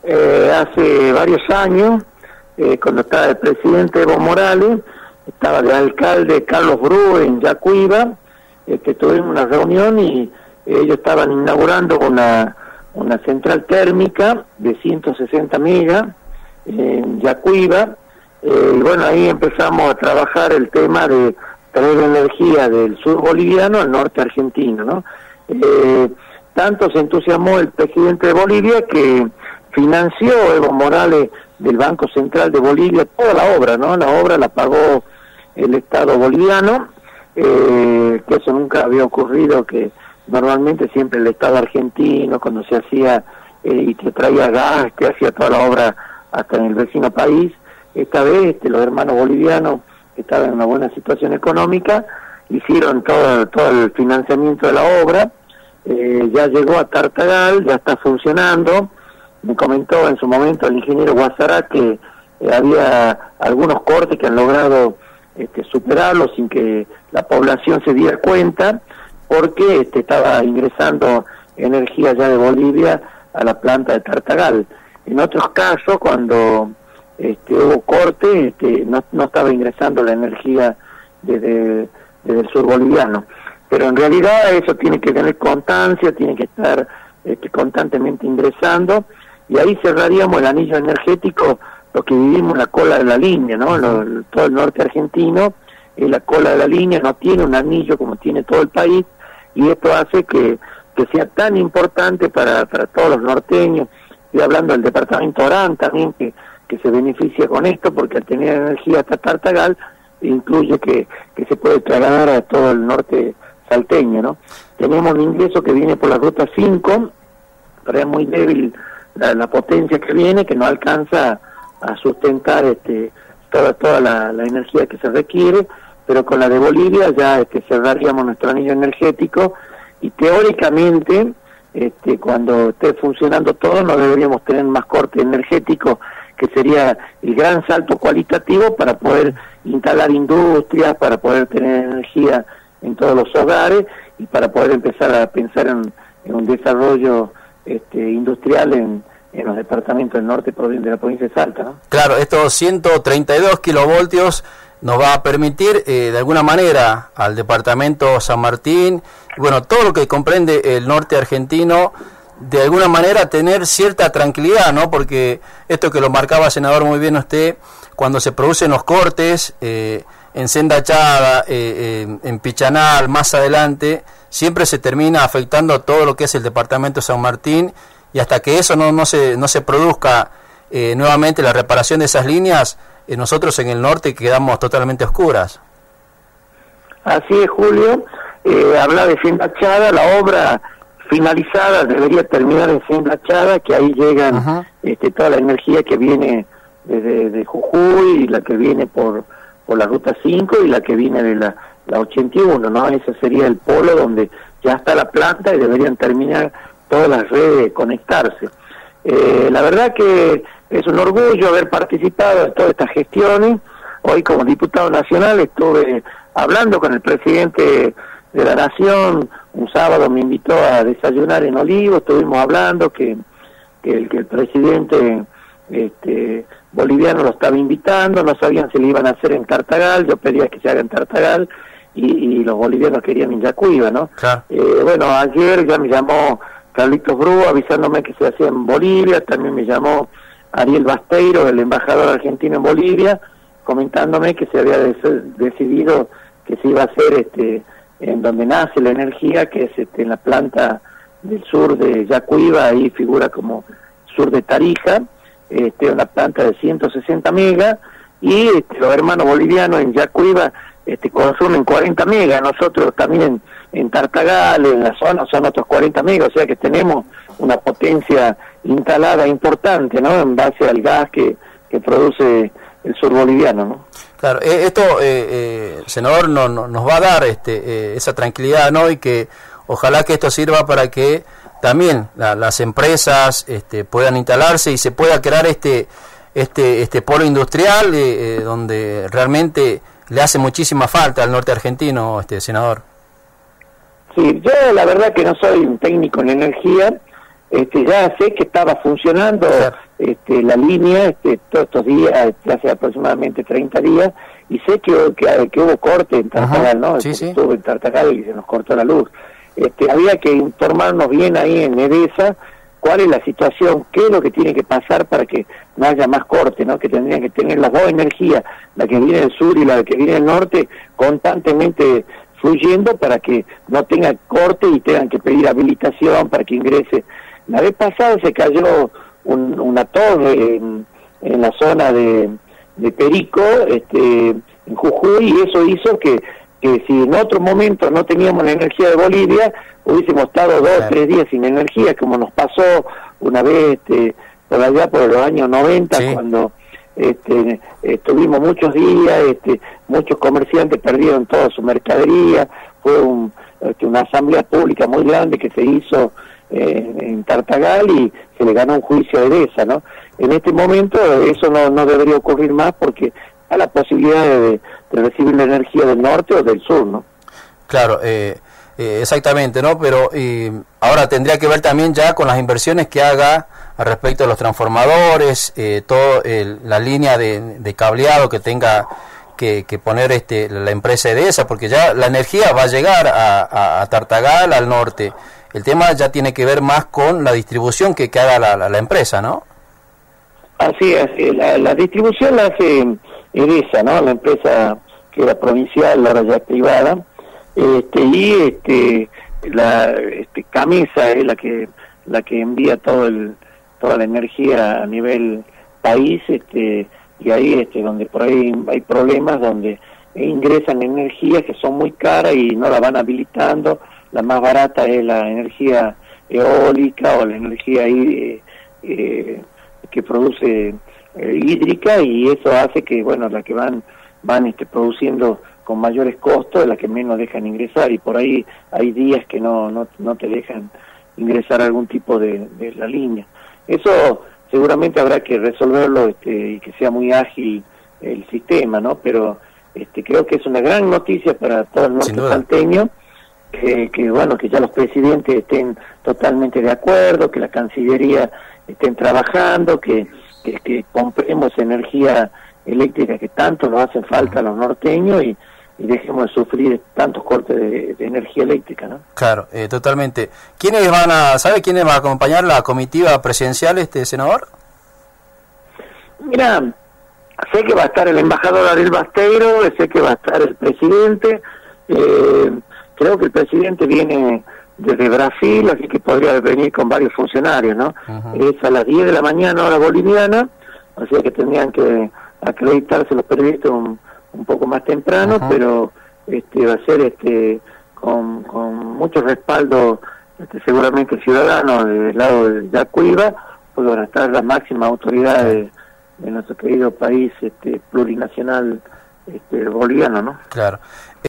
Hace varios años, cuando estaba el presidente Evo Morales, estaba el alcalde Carlos Bru en Yacuiba, tuvimos una reunión y ellos estaban inaugurando una central térmica de 160 megas en Yacuiba, y bueno, ahí empezamos a trabajar el tema de traer energía del sur boliviano al norte argentino, ¿no? Tanto se entusiasmó el presidente de Bolivia que financió Evo Morales del Banco Central de Bolivia toda la obra, ¿no? La obra la pagó el Estado boliviano, que eso nunca había ocurrido, que normalmente siempre el Estado argentino, cuando se hacía y se traía gas, que hacía toda la obra hasta en el vecino país. Esta vez los hermanos bolivianos, que estaban en una buena situación económica, hicieron todo el financiamiento de la obra. Ya llegó a Tartagal, ya está funcionando. Me comentó en su momento el ingeniero Guazará que había algunos cortes que han logrado superarlo sin que la población se diera cuenta, porque estaba ingresando energía ya de Bolivia a la planta de Tartagal. En otros casos, cuando hubo corte, no estaba ingresando la energía desde el sur boliviano. Pero en realidad eso tiene que tener constancia, tiene que estar constantemente ingresando, y ahí cerraríamos el anillo energético, lo que vivimos en la cola de la línea, ¿no? Todo el norte argentino es la cola de la línea, no tiene un anillo como tiene todo el país, y esto hace que sea tan importante para todos los norteños. Estoy hablando del departamento Orán también, que se beneficia con esto, porque al tener energía hasta Tartagal, incluye que se puede trasladar a todo el norte salteño, ¿no? Tenemos un ingreso que viene por la ruta 5, pero es muy débil la potencia que viene, que no alcanza a sustentar toda la energía que se requiere, pero con la de Bolivia ya cerraríamos nuestro anillo energético, y teóricamente cuando esté funcionando todo no deberíamos tener más corte energético, que sería el gran salto cualitativo para poder instalar industrias, para poder tener energía en todos los hogares y para poder empezar a pensar en un desarrollo industrial en los departamentos del norte de la provincia de Salta, ¿no? Claro, estos 132 kilovoltios nos va a permitir de alguna manera al departamento San Martín, bueno, todo lo que comprende el norte argentino, de alguna manera tener cierta tranquilidad, ¿no? Porque esto que lo marcaba, senador, muy bien usted, cuando se producen los cortes en Senda Chada, en Pichanal, más adelante, siempre se termina afectando todo lo que es el departamento San Martín, y hasta que eso no se produzca nuevamente la reparación de esas líneas, nosotros en el norte quedamos totalmente oscuras. Así es, Julio. Habla de Senda Chada, la obra finalizada debería terminar en Senda Chada, que ahí llegan toda la energía que viene desde Jujuy, y la que viene por la ruta 5 y la que viene de la 81, ¿no? Ese sería el polo donde ya está la planta y deberían terminar todas las redes de conectarse. La verdad que es un orgullo haber participado en todas estas gestiones. Hoy como diputado nacional estuve hablando con el presidente de la Nación. Un sábado me invitó a desayunar en Olivos, estuvimos hablando que el presidente boliviano lo estaba invitando, no sabían si le iban a hacer en Tartagal, yo pedía que se haga en Tartagal, y los bolivianos querían en Yacuiba, ¿no? Claro. Bueno, ayer ya me llamó Carlitos Bru avisándome que se hacía en Bolivia, también me llamó Ariel Basteiro, el embajador argentino en Bolivia, comentándome que se había decidido que se iba a hacer en donde nace la energía, que es en la planta del sur de Yacuiba, ahí figura como sur de Tarija, una planta de 160 megas, y los hermanos bolivianos en Yacuiba consumen 40 megas, nosotros también en Tartagal, en la zona, son otros 40 megas, o sea que tenemos una potencia instalada importante, ¿no?, en base al gas que produce el sur boliviano, ¿no? Claro, esto, senador, nos va a dar esa tranquilidad, ¿no?, y que ojalá que esto sirva para que también las empresas puedan instalarse y se pueda crear este polo industrial donde realmente le hace muchísima falta al norte argentino, senador. Sí, yo la verdad que no soy un técnico en energía, ya sé que estaba funcionando la línea todos estos días, hace aproximadamente 30 días, y sé que hubo corte en Tartagal, ¿no? Sí, sí. Estuve en Tartagal y se nos cortó la luz. Había que informarnos bien ahí en EDESA cuál es la situación, qué es lo que tiene que pasar para que no haya más corte, ¿no? Que tendrían que tener las dos energías, la que viene del sur y la que viene del norte, constantemente fluyendo para que no tenga corte y tengan que pedir habilitación para que ingrese. La vez pasada se cayó una torre en la zona de Perico, en Jujuy, y eso hizo que si en otro momento no teníamos la energía de Bolivia, hubiésemos estado 2 o 3 días sin energía, como nos pasó una vez por allá por los años 90, sí, cuando tuvimos muchos días, muchos comerciantes perdieron toda su mercadería, fue una asamblea pública muy grande que se hizo en Tartagal y se le ganó un juicio a EDESA, ¿no? En este momento eso no debería ocurrir más porque hay la posibilidad de recibir la energía del norte o del sur, ¿no? Claro, exactamente, ¿no? Pero ahora tendría que ver también ya con las inversiones que haga al respecto de los transformadores, todo la línea de cableado que tenga que poner la empresa EDESA, porque ya la energía va a llegar a Tartagal, al norte. El tema ya tiene que ver más con la distribución que haga la empresa, ¿no? Así es, la distribución la hace EDESA, ¿no? La empresa que era provincial, ahora ya privada, y la Camesa es la que envía toda la energía a nivel país, y ahí donde por ahí hay problemas, donde ingresan energías que son muy caras y no la van habilitando. La más barata es la energía eólica o la energía que produce hídrica, y eso hace que, bueno, la que van produciendo con mayores costos es la que menos dejan ingresar, y por ahí hay días que no te dejan ingresar algún tipo de la línea. Eso seguramente habrá que resolverlo y que sea muy ágil el sistema, ¿no? Pero creo que es una gran noticia para todo el norte salteño, que bueno, que ya los presidentes estén totalmente de acuerdo, que la Cancillería estén trabajando, que compremos energía eléctrica que tanto nos hacen falta a los norteños y dejemos de sufrir tantos cortes de energía eléctrica, ¿no? Claro, totalmente. ¿Sabe quiénes van a acompañar la comitiva presidencial, senador? Mira, sé que va a estar el embajador Ariel Basteiro, sé que va a estar el presidente, creo que el presidente viene desde Brasil, así que podría venir con varios funcionarios, ¿no? Es a las 10 de la mañana hora boliviana, o sea que tendrían que acreditarse los periodistas un poco más temprano, pero va a ser con mucho respaldo, seguramente ciudadanos del lado de Yacuiba, pues van a estar las máximas autoridades de nuestro querido país plurinacional boliviano, ¿no? Claro.